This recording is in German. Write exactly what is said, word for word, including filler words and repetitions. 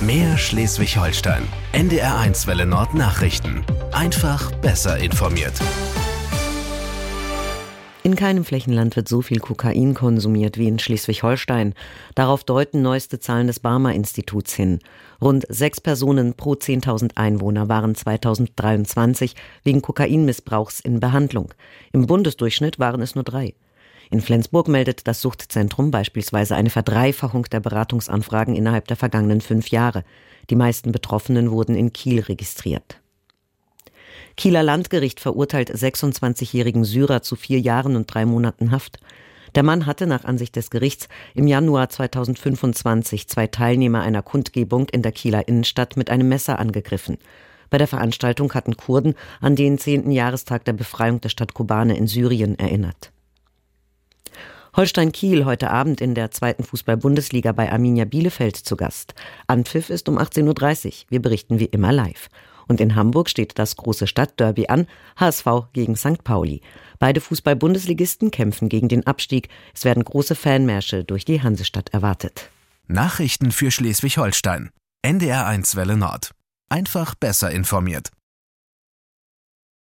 Mehr Schleswig-Holstein. N D R eins Welle Nord Nachrichten. Einfach besser informiert. In keinem Flächenland wird so viel Kokain konsumiert wie in Schleswig-Holstein. Darauf deuten neueste Zahlen des Barmer-Instituts hin. Rund sechs Personen pro zehntausend Einwohner waren zweitausenddreiundzwanzig wegen Kokainmissbrauchs in Behandlung. Im Bundesdurchschnitt waren es nur drei. In Flensburg meldet das Suchtzentrum beispielsweise eine Verdreifachung der Beratungsanfragen innerhalb der vergangenen fünf Jahre. Die meisten Betroffenen wurden in Kiel registriert. Kieler Landgericht verurteilt sechsundzwanzigjährigen Syrer zu vier Jahren und drei Monaten Haft. Der Mann hatte nach Ansicht des Gerichts im Januar zweitausendfünfundzwanzig zwei Teilnehmer einer Kundgebung in der Kieler Innenstadt mit einem Messer angegriffen. Bei der Veranstaltung hatten Kurden an den zehnten Jahrestag der Befreiung der Stadt Kobane in Syrien erinnert. Holstein Kiel heute Abend in der zweiten Fußball-Bundesliga bei Arminia Bielefeld zu Gast. Anpfiff ist um achtzehn Uhr dreißig. Wir berichten wie immer live. Und in Hamburg steht das große Stadtderby an, H S V gegen Sankt Pauli. Beide Fußball-Bundesligisten kämpfen gegen den Abstieg. Es werden große Fanmärsche durch die Hansestadt erwartet. Nachrichten für Schleswig-Holstein. N D R eins Welle Nord. Einfach besser informiert.